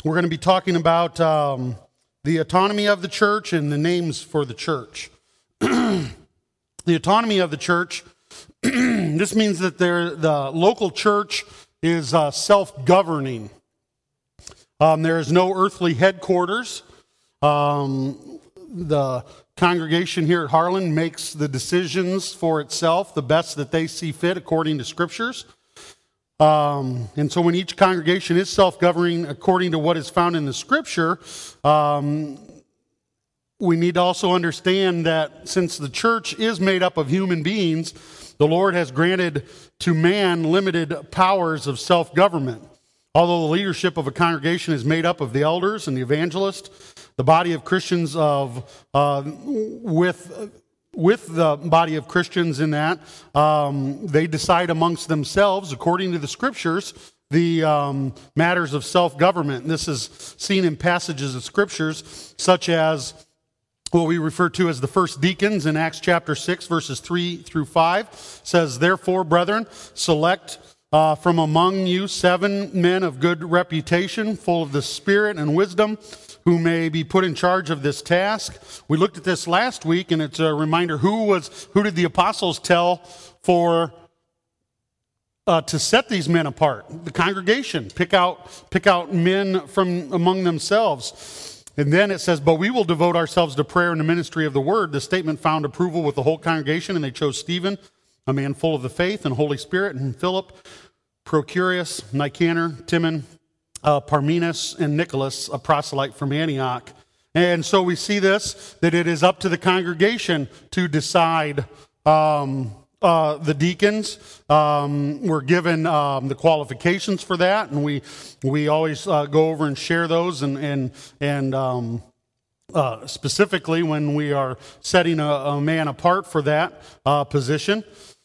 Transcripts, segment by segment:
We're going to be talking about the autonomy of the church and the names for the church. The autonomy of the church, this means that the local church is self-governing. There is no earthly headquarters. The congregation here at Harlan makes the decisions for itself, the best that they see fit according to scriptures. And so when each congregation is self-governing according to what is found in the scripture, we need to also understand that since the church is made up of human beings, the Lord has granted to man limited powers of self-government. Although the leadership of a congregation is made up of the elders and the evangelist, the body of Christians with the body of Christians in that, they decide amongst themselves, according to the scriptures, the matters of self-government. And this is seen in passages of scriptures such as what we refer to as the first deacons in Acts chapter 6, verses 3 through 5. It says, "Therefore, brethren, select from among you 7 men of good reputation, full of the Spirit and wisdom, who may be put in charge of this task." We looked at this last week, and it's a reminder who did the apostles tell to set these men apart? The congregation. Pick out men from among themselves. And then it says, "But we will devote ourselves to prayer and the ministry of the word." The statement found approval with the whole congregation, and they chose Stephen, a man full of the faith and Holy Spirit, and Philip, Procurus, Nicanor, Timon, Parmenas, and Nicholas, a proselyte from Antioch. And so we see this, that it is up to the congregation to decide. The deacons were given the qualifications for that, and we always go over and share those, and specifically when we are setting a man apart for that position.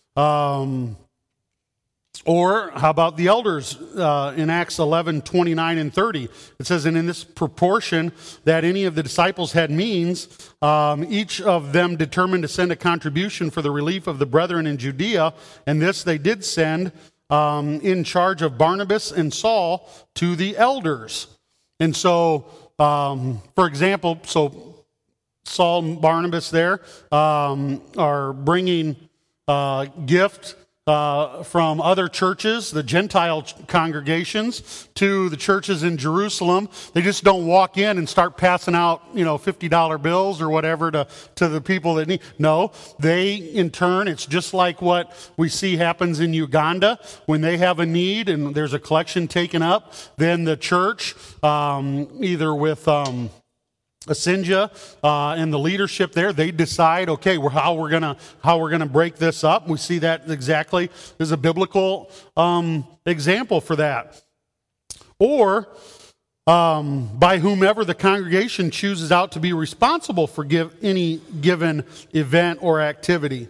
Or how about the elders in Acts 11, 29 and 30? It says, "And in this proportion that any of the disciples had means, each of them determined to send a contribution for the relief of the brethren in Judea, and this they did send in charge of Barnabas and Saul to the elders." And so, for example, Saul and Barnabas there are bringing gift from other churches, the Gentile congregations, to the churches in Jerusalem. They just don't walk in and start passing out, $50 bills or whatever to the people that need. No, they in turn, it's just like what we see happens in Uganda when they have a need and there's a collection taken up. Then the church, either with Asinja and the leadership there, they decide, okay, how we're gonna break this up. We see that exactly. There's a biblical example for that. Or by whomever the congregation chooses out to be responsible for any given event or activity.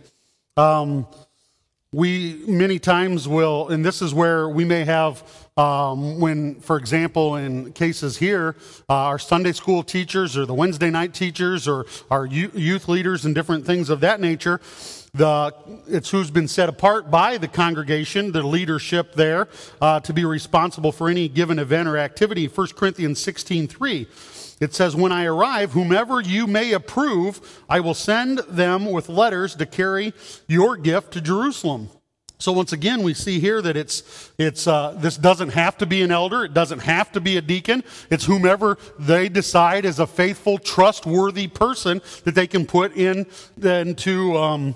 We many times will, and this is where we may have, when, for example, in cases here, our Sunday school teachers or the Wednesday night teachers or our youth leaders and different things of that nature, it's who's been set apart by the congregation, the leadership there, to be responsible for any given event or activity. 1 Corinthians 16:3. It says, "When I arrive, whomever you may approve, I will send them with letters to carry your gift to Jerusalem." So once again, we see here that this doesn't have to be an elder. It doesn't have to be a deacon. It's whomever they decide is a faithful, trustworthy person that they can put into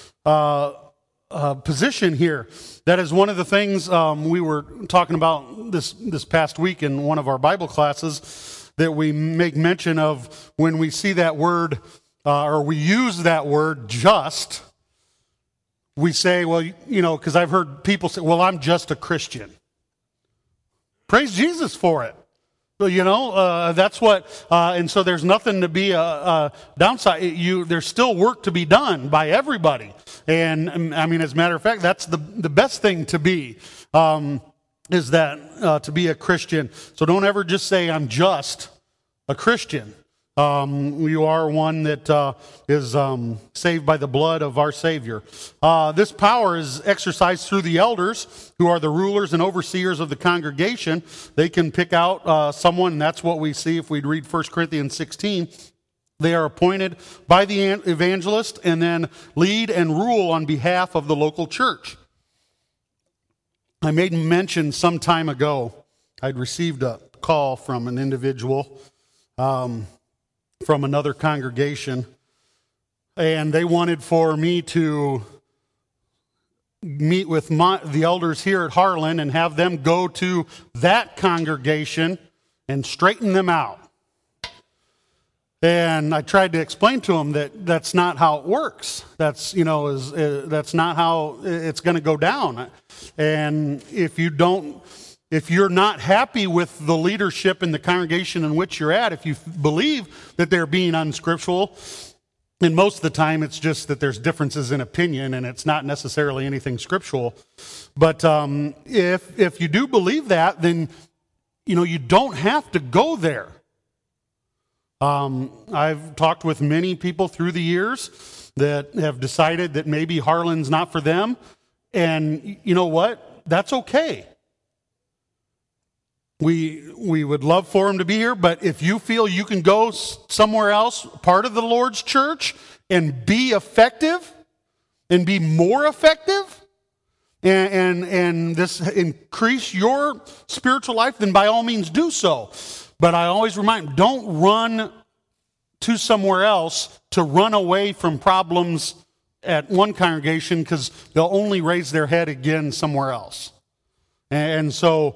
position here. That is one of the things we were talking about this past week in one of our Bible classes, that we make mention of when we see that word, or we use that word, just. We say, well, because I've heard people say, well, I'm just a Christian. Praise Jesus for it. That's what, and so there's nothing to be a downside. There's still work to be done by everybody. And I mean, as a matter of fact, that's the best thing to be, is that to be a Christian. So don't ever just say, I'm just a Christian. You are one that is saved by the blood of our Savior. This power is exercised through the elders, who are the rulers and overseers of the congregation. They can pick out someone, and that's what we see if we'd read 1 Corinthians 16. They are appointed by the evangelist and then lead and rule on behalf of the local church. I made mention some time ago, I'd received a call from an individual from another congregation, and they wanted for me to meet with the elders here at Harlan and have them go to that congregation and straighten them out. And I tried to explain to them that that's not how it works. That's not how it's going to go down. And if you're not happy with the leadership in the congregation in which you're at, if you believe that they're being unscriptural, and most of the time it's just that there's differences in opinion and it's not necessarily anything scriptural. But if you do believe that, then you don't have to go there. I've talked with many people through the years that have decided that maybe Harlan's not for them. And you know what? That's okay. We would love for him to be here, but if you feel you can go somewhere else, part of the Lord's church, and be effective, and be more effective, and this increase your spiritual life, then by all means do so. But I always remind, don't run to somewhere else to run away from problems at one congregation, because they'll only raise their head again somewhere else. And so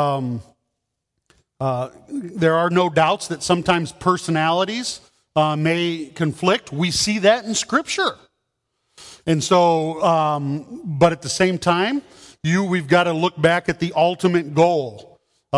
there are no doubts that sometimes personalities may conflict. We see that in Scripture. And so, but at the same time, we've got to look back at the ultimate goal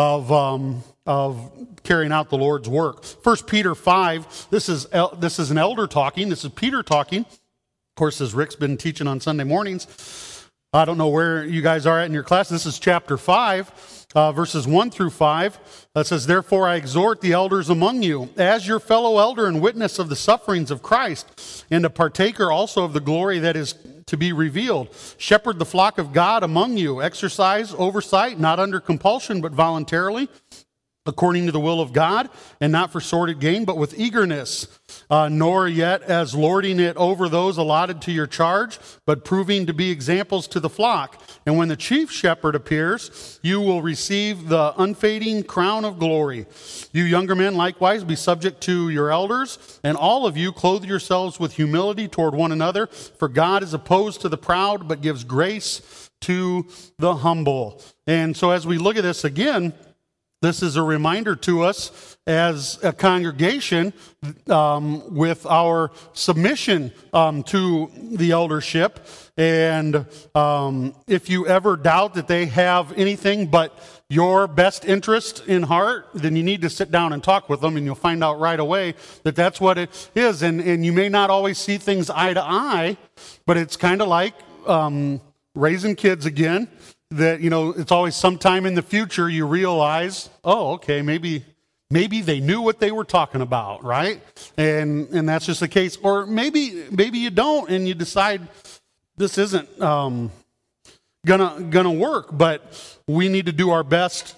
of carrying out the Lord's work. 1 Peter 5, this is an elder talking. This is Peter talking. Of course, as Rick's been teaching on Sunday mornings, I don't know where you guys are at in your class. This is chapter 5, verses 1 through 5. That says, "Therefore I exhort the elders among you, as your fellow elder and witness of the sufferings of Christ, and a partaker also of the glory that is to be revealed. Shepherd the flock of God among you. Exercise oversight, not under compulsion, but voluntarily, according to the will of God, and not for sordid gain, but with eagerness, nor yet as lording it over those allotted to your charge, but proving to be examples to the flock. And when the chief shepherd appears, you will receive the unfading crown of glory. You younger men likewise be subject to your elders, and all of you clothe yourselves with humility toward one another, for God is opposed to the proud, but gives grace to the humble." And so as we look at this again, this is a reminder to us as a congregation with our submission to the eldership. And if you ever doubt that they have anything but your best interest in heart, then you need to sit down and talk with them, and you'll find out right away that that's what it is. And you may not always see things eye to eye, but it's kind of like raising kids again. That, it's always sometime in the future you realize, oh, okay, maybe they knew what they were talking about, right? And that's just the case. Or maybe you don't, and you decide this isn't gonna work. But we need to do our best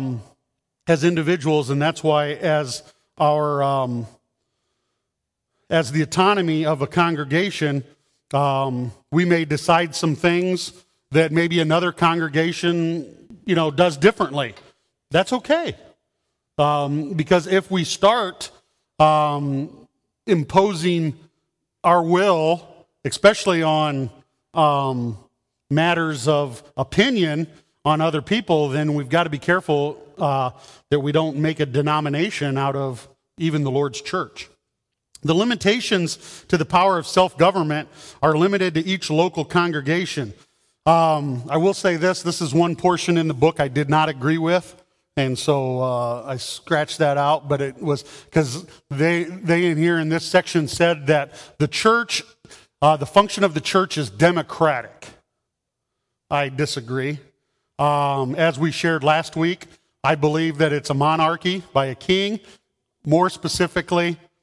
as individuals, and that's why as our as the autonomy of a congregation, we may decide some things that maybe another congregation, does differently. That's okay. Because if we start imposing our will, especially on matters of opinion on other people, then we've got to be careful that we don't make a denomination out of even the Lord's church. The limitations to the power of self-government are limited to each local congregation. I will say this is one portion in the book I did not agree with, and so I scratched that out, but it was because they in here in this section said that the church, the function of the church is democratic. I disagree. As we shared last week, I believe that it's a monarchy by a king. More specifically,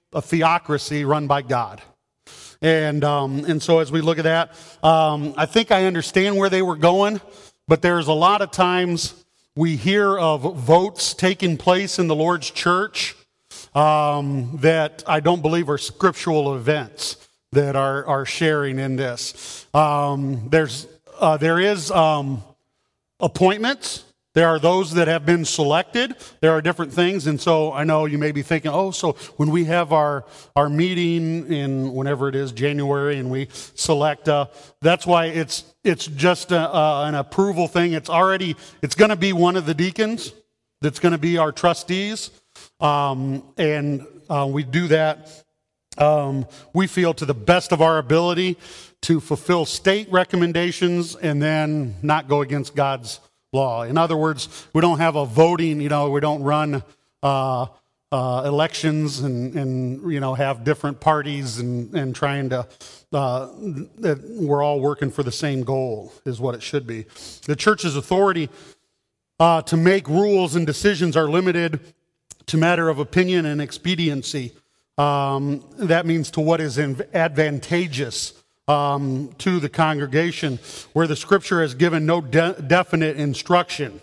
a theocracy run by God. And so as we look at that, I think I understand where they were going, but there's a lot of times we hear of votes taking place in the Lord's church that I don't believe are scriptural events that are sharing in this. There is appointments. There are those that have been selected. There are different things. And so I know you may be thinking, oh, so when we have our meeting in whenever it is, January, and we select, that's why it's just an approval thing. It's going to be one of the deacons that's going to be our trustees. And we do that, we feel, to the best of our ability to fulfill state recommendations and then not go against God's law. In other words, we don't have a voting, we don't run elections and have different parties and trying to, that we're all working for the same goal is what it should be. The church's authority to make rules and decisions are limited to matter of opinion and expediency. That means to what is advantageous to the congregation, where the scripture has given no definite instruction.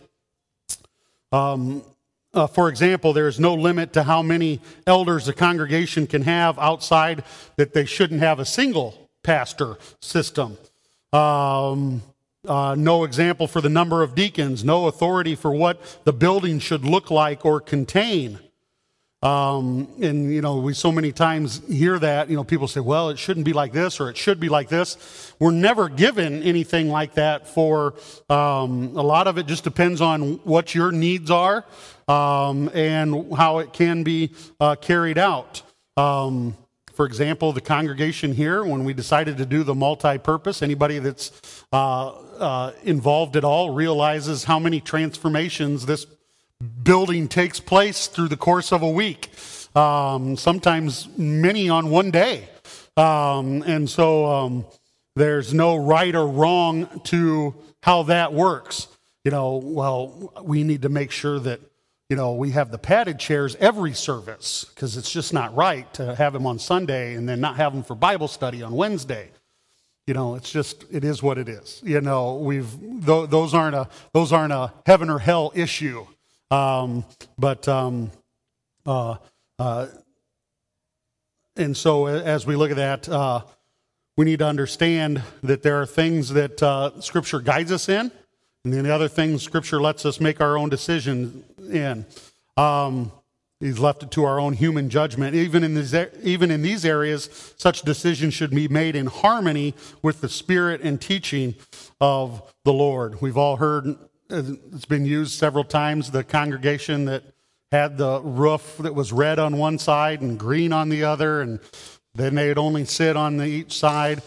For example, there is no limit to how many elders a congregation can have outside that they shouldn't have a single pastor system. No example for the number of deacons, no authority for what the building should look like or contain. We so many times hear that, people say, well, it shouldn't be like this or it should be like this. We're never given anything like that for, a lot of it just depends on what your needs are, and how it can be carried out. For example, the congregation here, when we decided to do the multi-purpose, anybody that's involved at all realizes how many transformations this building takes place through the course of a week, sometimes many on one day. And so there's no right or wrong to how that works. Well, we need to make sure that, we have the padded chairs every service, because it's just not right to have them on Sunday and then not have them for Bible study on Wednesday. It is what it is. Those aren't a heaven or hell issue. And so as we look at that, we need to understand that there are things that Scripture guides us in, and then the other things Scripture lets us make our own decision in. He's left it to our own human judgment. Even in these areas, such decisions should be made in harmony with the spirit and teaching of the Lord. We've all heard, it's been used several times, the congregation that had the roof that was red on one side and green on the other, and then they'd only sit on each side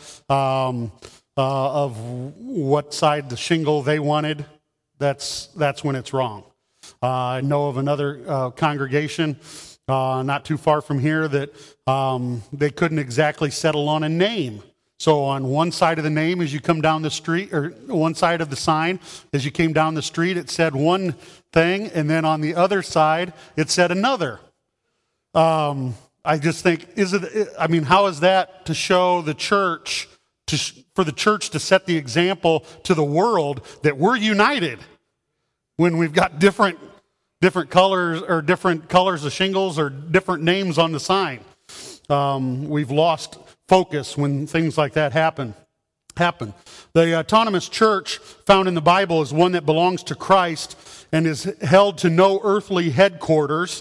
of what side the shingle they wanted. That's when it's wrong. I know of another congregation not too far from here that they couldn't exactly settle on a name. So on one side of the name as you come down the street, or one side of the sign as you came down the street, it said one thing, and then on the other side it said another. I just think, how is that to show the church, for the church to set the example to the world that we're united when we've got different colors, or different colors of shingles, or different names on the sign? We've lost focus when things like that happen. The autonomous church found in the Bible is one that belongs to Christ and is held to no earthly headquarters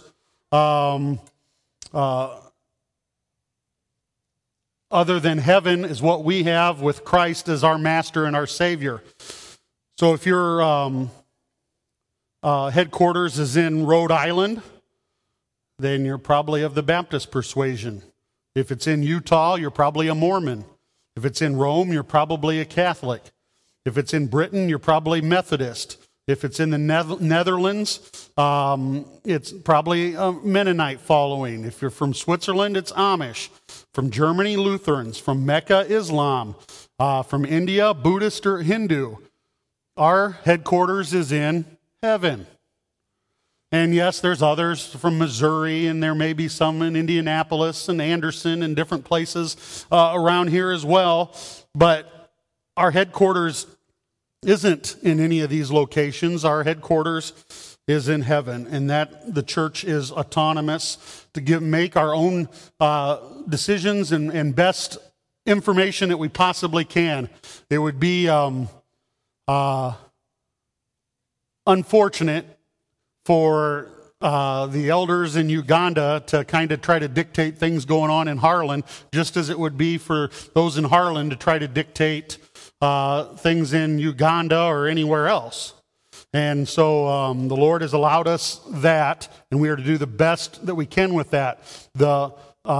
other than heaven is what we have, with Christ as our master and our Savior. So if your headquarters is in Rhode Island, then you're probably of the Baptist persuasion. If it's in Utah, you're probably a Mormon. If it's in Rome, you're probably a Catholic. If it's in Britain, you're probably Methodist. If it's in the Netherlands, it's probably a Mennonite following. If you're from Switzerland, it's Amish. From Germany, Lutherans. From Mecca, Islam. From India, Buddhist or Hindu. Our headquarters is in heaven. And yes, there's others from Missouri, and there may be some in Indianapolis and Anderson and different places around here as well. But our headquarters isn't in any of these locations. Our headquarters is in heaven, and that the church is autonomous to make our own decisions and best information that we possibly can. It would be unfortunate for the elders in Uganda to kind of try to dictate things going on in Harlan, just as it would be for those in Harlan to try to dictate things in Uganda or anywhere else. And so the Lord has allowed us that, and we are to do the best that we can with that. The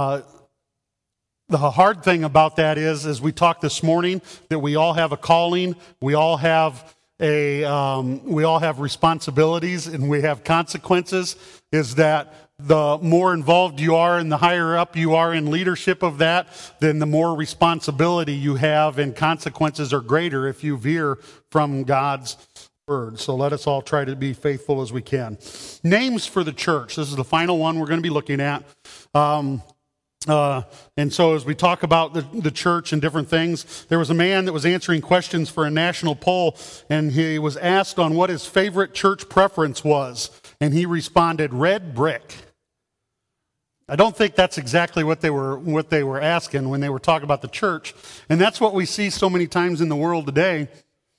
hard thing about that is, as we talked this morning, that we all have a calling, we all have responsibilities, and we have consequences. Is that the more involved you are and the higher up you are in leadership of that, then the more responsibility you have, and consequences are greater if you veer from God's word. So let us all try to be faithful as we can. Names for the church. This is the final one we're going to be looking at. And so as we talk about the church and different things, there was a man that was answering questions for a national poll, and he was asked on what his favorite church preference was, and he responded, red brick. I don't think that's exactly what they were asking when they were talking about the church. And that's what we see so many times in the world today,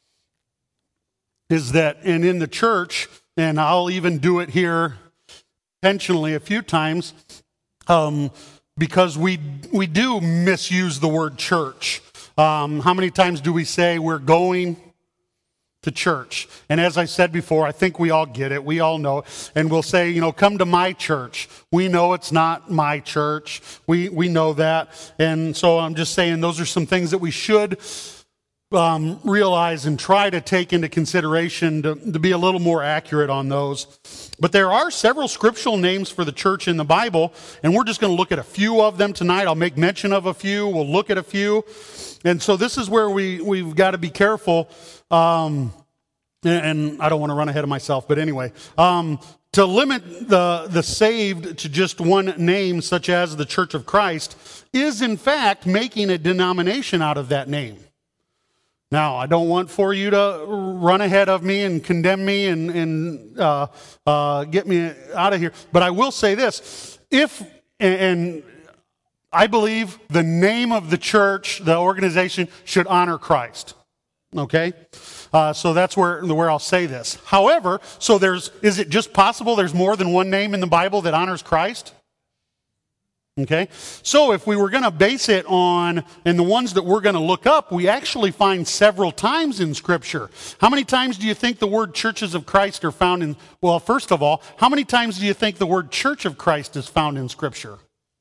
is that, and in the church, and I'll even do it here intentionally a few times, because we do misuse the word church. How many times do we say we're going to church? And as I said before, I think we all get it. We all know it. And we'll say, come to my church. We know it's not my church. We know that. And so I'm just saying those are some things that we should realize and try to take into consideration to be a little more accurate on those. But there are several scriptural names for the church in the Bible, and we're just going to look at a few of them tonight. I'll make mention of a few. We'll look at a few. And so this is where we've got to be careful. And I don't want to run ahead of myself, but anyway, to limit the saved to just one name, such as the Church of Christ, is in fact making a denomination out of that name. Now, I don't want for you to run ahead of me and condemn me and get me out of here. But I will say this. And I believe the name of the church, the organization, should honor Christ. Okay? So that's where I'll say this. However, is it just possible there's more than one name in the Bible that honors Christ? Okay, so if we were going to base it on, and the ones that we're going to look up, we actually find several times in Scripture. How many times do you think the word churches of Christ are found in, well, first of all, how many times do you think the word church of Christ is found in Scripture?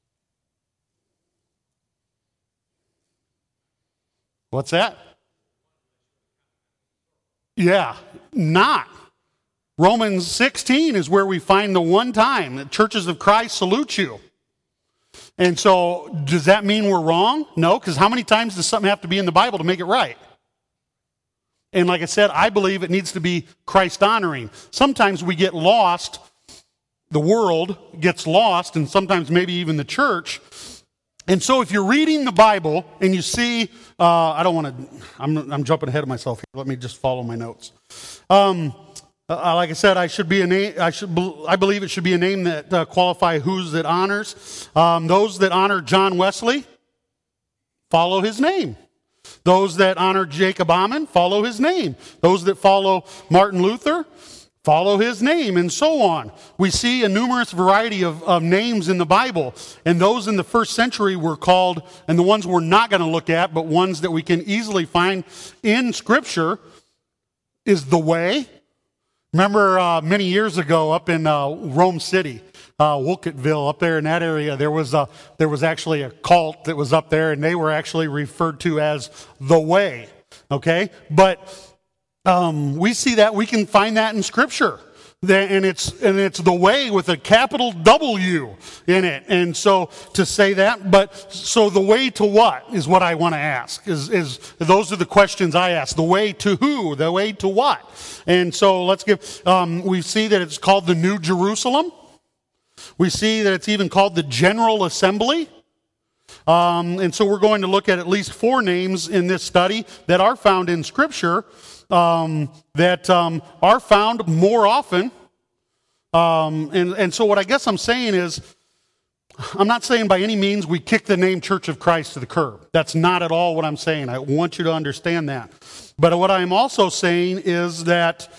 What's that? Yeah, not. Romans 16 is where we find the one time that churches of Christ salute you. And so, does that mean we're wrong? No, because how many times does something have to be in the Bible to make it right? And like I said, I believe it needs to be Christ-honoring. Sometimes we get lost, the world gets lost, and sometimes maybe even the church. And so if you're reading the Bible and you see, I'm jumping ahead of myself here. Let me just follow my notes. Like I said, I believe it should be a name that qualify who's that honors. Those that honor John Wesley, follow his name. Those that honor Jacob Ammann, follow his name. Those that follow Martin Luther, follow his name, and so on. We see a numerous variety of names in the Bible, and those in the first century were called, and the ones we're not going to look at, but ones that we can easily find in Scripture, is the Way. Remember many years ago up in Rome City, Wolcottville, up there in that area, there was actually a cult that was up there, and they were actually referred to as the Way. Okay, but we see that, we can find that in Scripture. And it's the way with a capital W in it. And so to say that, but so the way to what is what I want to ask. Is those are the questions I ask. The way to who? The way to what? And so let's give, we see that it's called the New Jerusalem. We see that it's even called the General Assembly. And so we're going to look at least 4 names in this study that are found in Scripture that are found more often. And so what I guess I'm saying is, I'm not saying by any means we kick the name Church of Christ to the curb. That's not at all what I'm saying. I want you to understand that. But what I'm also saying is that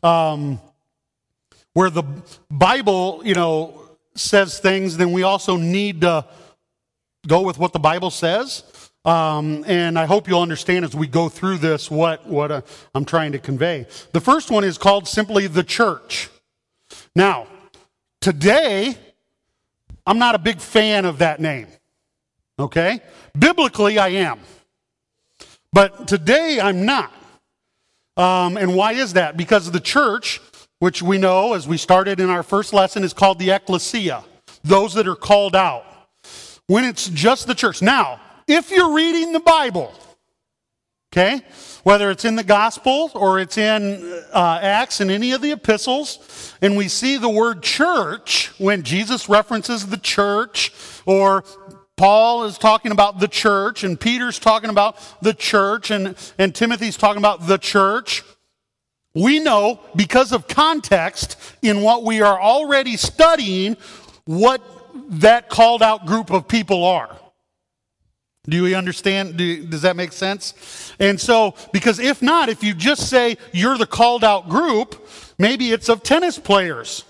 where the Bible, says things, then we also need to go with what the Bible says. And I hope you'll understand as we go through this what I'm trying to convey. The first one is called simply the church. Now, today, I'm not a big fan of that name. Okay? Biblically, I am. But today, I'm not. And why is that? Because the church, which we know, as we started in our first lesson, is called the ecclesia. Those that are called out. When it's just the church. Now, if you're reading the Bible, okay, whether it's in the Gospel or it's in Acts and any of the epistles, and we see the word church, when Jesus references the church, or Paul is talking about the church, and Peter's talking about the church, and Timothy's talking about the church, we know, because of context in what we are already studying, what that called out group of people are. Do we understand? Does that make sense? And so, because if not, if you just say you're the called out group, maybe it's of tennis players.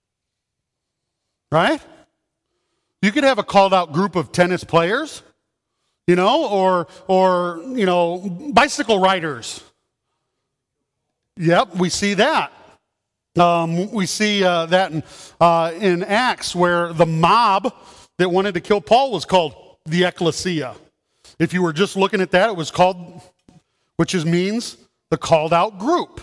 Right? You could have a called out group of tennis players, or bicycle riders. Yep, we see that. We see that in Acts, where the mob that wanted to kill Paul was called the ecclesia. If you were just looking at that, it was called, which means the called out group.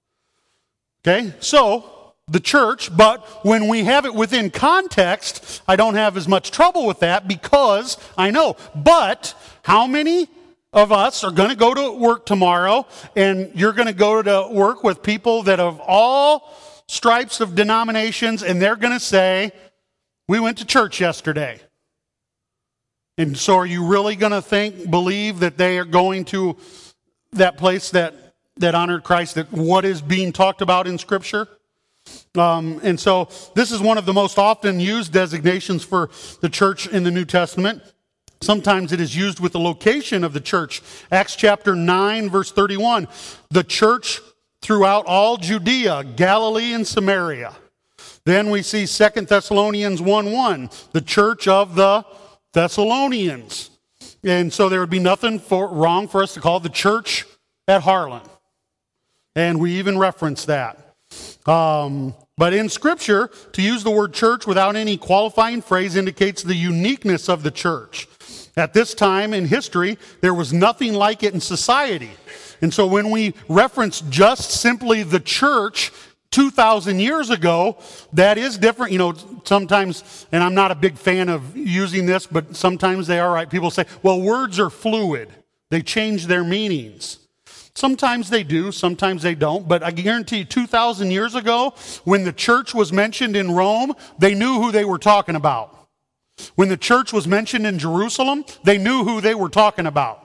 Okay, so the church, but when we have it within context, I don't have as much trouble with that because I know. But how many of us are going to go to work tomorrow, and you're going to go to work with people that of all stripes of denominations, and they're going to say, we went to church yesterday. And so are you really going to believe that they are going to that place that honored Christ, that what is being talked about in Scripture? And so this is one of the most often used designations for the church in the New Testament. Sometimes it is used with the location of the church. Acts chapter 9, verse 31. The church throughout all Judea, Galilee, and Samaria. Then we see 2 Thessalonians 1:1. The church of the Thessalonians. And so there would be nothing wrong for us to call the church at Harlan. And we even reference that. But in Scripture, to use the word church without any qualifying phrase indicates the uniqueness of the church. At this time in history, there was nothing like it in society. And so when we reference just simply the church 2,000 years ago, that is different. Sometimes, and I'm not a big fan of using this, but sometimes they are right. People say, well, words are fluid. They change their meanings. Sometimes they do, sometimes they don't. But I guarantee you, 2,000 years ago, when the church was mentioned in Rome, they knew who they were talking about. When the church was mentioned in Jerusalem, they knew who they were talking about.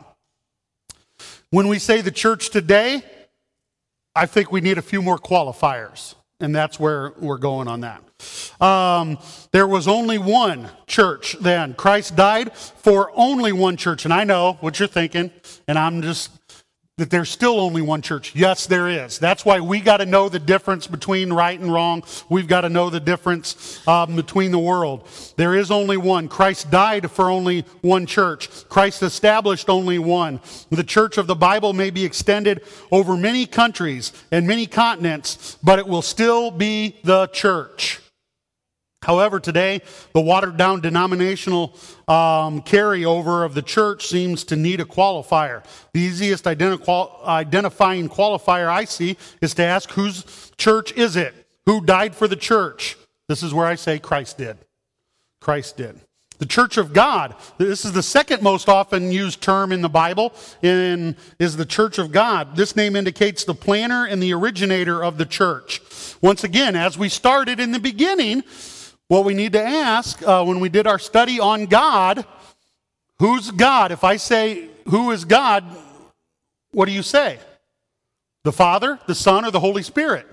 When we say the church today, I think we need a few more qualifiers, and that's where we're going on that. There was only one church then. Christ died for only one church, and I know what you're thinking, and I'm just that there's still only one church. Yes, there is. That's why we got to know the difference between right and wrong. We've got to know the difference between the world. There is only one. Christ died for only one church. Christ established only one. The church of the Bible may be extended over many countries and many continents, but it will still be the church. However, today, the watered-down denominational carryover of the church seems to need a qualifier. The easiest identifying qualifier I see is to ask, whose church is it? Who died for the church? This is where I say Christ did. Christ did. The church of God, this is the second most often used term in the Bible, is the church of God. This name indicates the planner and the originator of the church. Once again, as we started in the beginning, what we need to ask when we did our study on God, who's God? If I say, who is God, what do you say? The Father, the Son, or the Holy Spirit?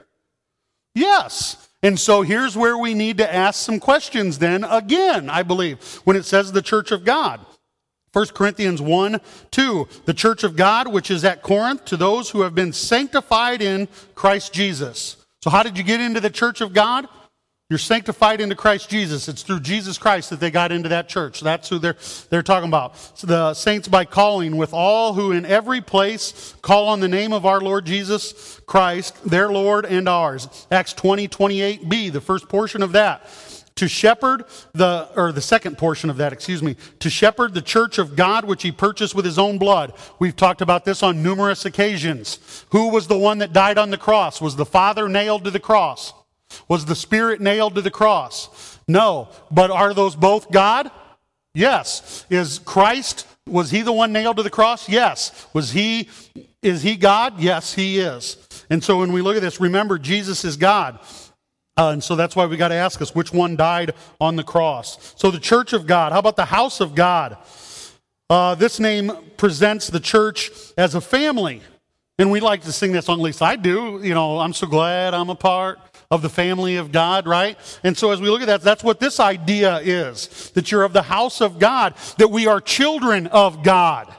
Yes. And so here's where we need to ask some questions then again, I believe, when it says the church of God. 1 Corinthians 1:2, the church of God, which is at Corinth, to those who have been sanctified in Christ Jesus. So how did you get into the church of God? You're sanctified into Christ Jesus. It's through Jesus Christ that they got into that church. That's who they're talking about. So the saints by calling, with all who in every place call on the name of our Lord Jesus Christ, their Lord and ours. Acts 20:28b, the first portion of that. To shepherd the second portion of that, to shepherd the church of God which he purchased with his own blood. We've talked about this on numerous occasions. Who was the one that died on the cross? Was the Father nailed to the cross? Was the Spirit nailed to the cross? No. But are those both God? Yes. Was he the one nailed to the cross? Yes. Is he God? Yes, he is. And so when we look at this, remember, Jesus is God. And so that's why we got to ask us, which one died on the cross? So the church of God. How about the house of God? This name presents the church as a family. And we like to sing that song, at least I do. I'm so glad I'm a part of the family of God, right? And so as we look at that, that's what this idea is, that you're of the house of God, that we are children of God.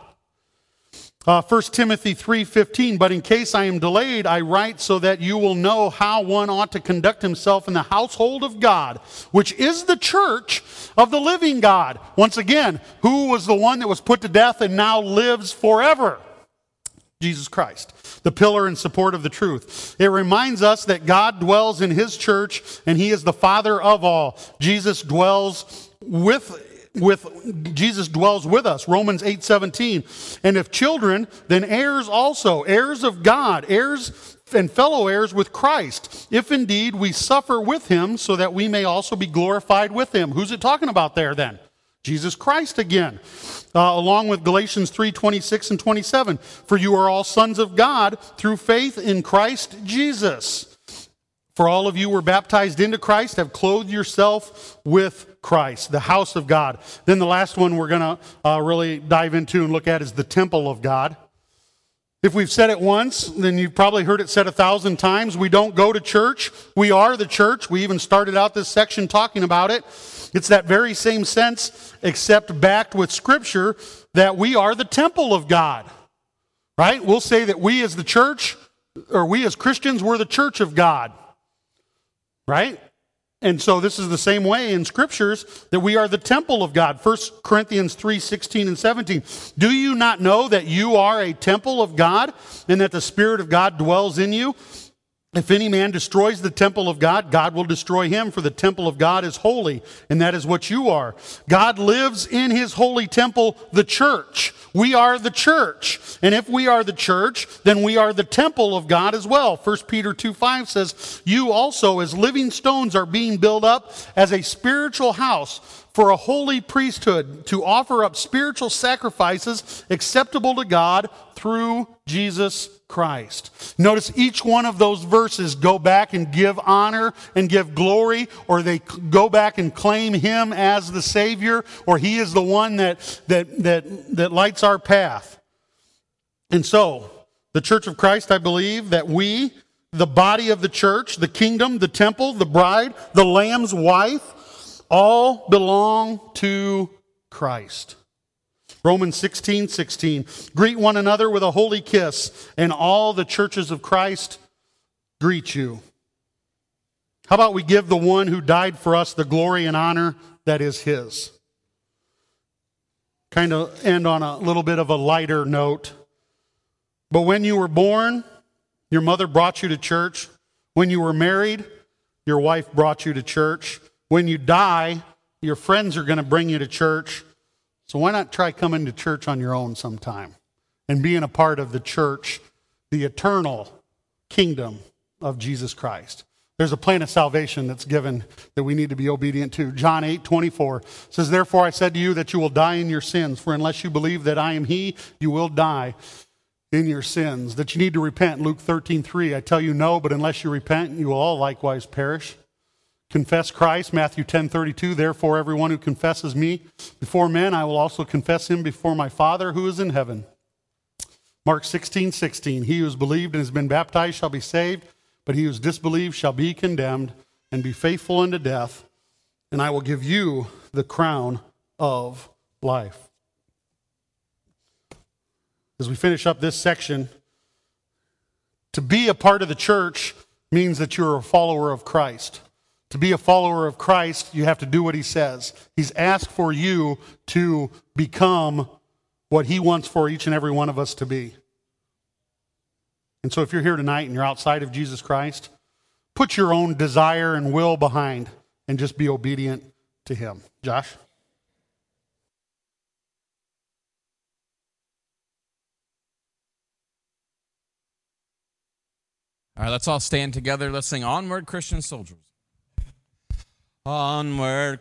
1 Timothy 3:15, but in case I am delayed, I write so that you will know how one ought to conduct himself in the household of God, which is the church of the living God. Once again, who was the one that was put to death and now lives forever? Jesus Christ, the pillar and support of the truth. It reminds us that God dwells in his church and he is the Father of all. Jesus dwells with us, Romans 8:17. And if children, then heirs also, heirs of God, heirs and fellow heirs with Christ, if indeed we suffer with him, so that we may also be glorified with him. Who's it talking about there then? Jesus Christ again. Along with Galatians 3:26 and 27. For you are all sons of God through faith in Christ Jesus. For all of you were baptized into Christ, have clothed yourself with Christ, the house of God. Then the last one we're going to really dive into and look at is the temple of God. If we've said it once, then you've probably heard it said 1,000 times. We don't go to church. We are the church. We even started out this section talking about it. It's that very same sense, except backed with Scripture, that we are the temple of God. Right? We'll say that we as the church, or we as Christians, we're the church of God. Right? And so this is the same way in Scriptures, that we are the temple of God. 1 Corinthians 3:16 and 17. Do you not know that you are a temple of God, and that the Spirit of God dwells in you? If any man destroys the temple of God, God will destroy him, for the temple of God is holy, and that is what you are. God lives in his holy temple, the church. We are the church. And if we are the church, then we are the temple of God as well. 1 Peter 2:5 says, you also as living stones are being built up as a spiritual house for a holy priesthood, to offer up spiritual sacrifices acceptable to God through Jesus Christ. Notice each one of those verses go back and give honor and give glory, or they go back and claim him as the Savior, or he is the one that lights our path. And so, the Church of Christ, I believe that we, the body of the church, the kingdom, the temple, the bride, the Lamb's wife, all belong to Christ. Romans 16:16. Greet one another with a holy kiss, and all the churches of Christ greet you. How about we give the one who died for us the glory and honor that is his? Kind of end on a little bit of a lighter note. But when you were born, your mother brought you to church. When you were married, your wife brought you to church. When you die, your friends are going to bring you to church. So why not try coming to church on your own sometime and being a part of the church, the eternal kingdom of Jesus Christ? There's a plan of salvation that's given that we need to be obedient to. John 8:24 says, "Therefore I said to you that you will die in your sins, for unless you believe that I am he, you will die in your sins." That you need to repent. Luke 13:3, "I tell you no, but unless you repent, you will all likewise perish." Confess Christ. Matthew 10:32, "Therefore everyone who confesses me before men, I will also confess him before my Father who is in heaven." Mark 16:16, "He who has believed and has been baptized shall be saved, but he who has disbelieved shall be condemned. And be faithful unto death, and I will give you the crown of life." As we finish up this section, to be a part of the church means that you're a follower of Christ. To be a follower of Christ, you have to do what he says. He's asked for you to become what he wants for each and every one of us to be. And so if you're here tonight and you're outside of Jesus Christ, put your own desire and will behind and just be obedient to him. Josh? All right, let's all stand together. Let's sing "Onward, Christian Soldiers." Onward,